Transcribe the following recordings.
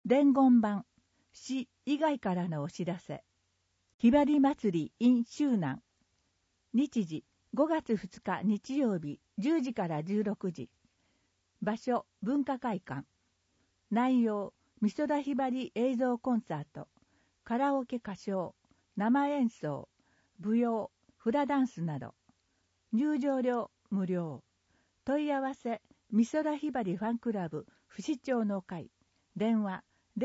伝言版、市以外からのお知らせ。ひばり祭り in 周南。日時、5月2日日曜日、10時から16時。場所、文化会館。内容、美空ひばり映像コンサート。カラオケ歌唱、生演奏、舞踊、フラダンスなど。入場料無料。問い合わせ、美空ひばりファンクラブ不死鳥の会。電話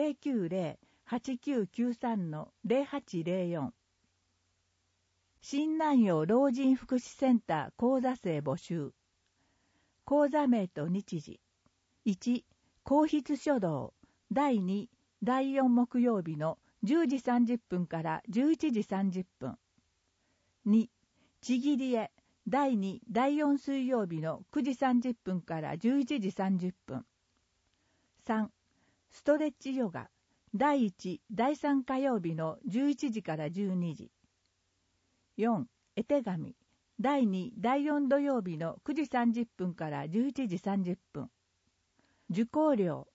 090-8993-0804。新南陽老人福祉センター講座生募集。講座名と日時。1、皇筆書道第2、第4木曜日の10時30分から11時30分。2、ちぎり絵第2、第4水曜日の9時30分から11時30分。3、ストレッチヨガ第1、第3火曜日の11時から12時。4、絵手紙第2、第4土曜日の9時30分から11時30分。受講料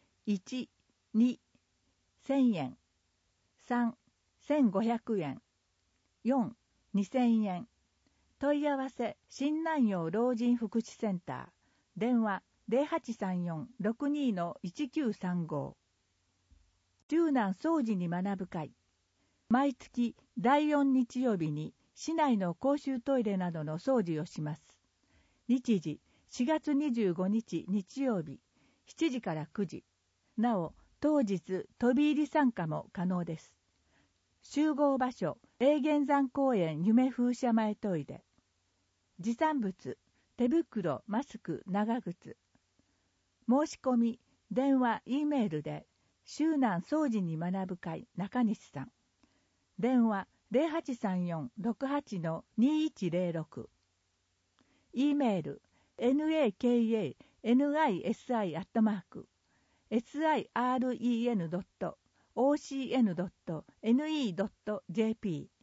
1、2、1000円。3、1500円。4、2000円。問い合わせ、新南陽老人福祉センター。電話0834-62-1935。周南総持に学ぶ会。毎月第4日曜日に市内の公衆トイレなどの掃除をします。日時、4月25日日曜日、7時から9時。なお、当日飛び入り参加も可能です。集合場所、永源山公園夢風車前トイレ。持参物、手袋、マスク、長靴。申し込み、電話、Eメールで、周南総持に学ぶ会中西さん。電話0834-68-2106。Eメール、nakani.sire.ocn.ne.jp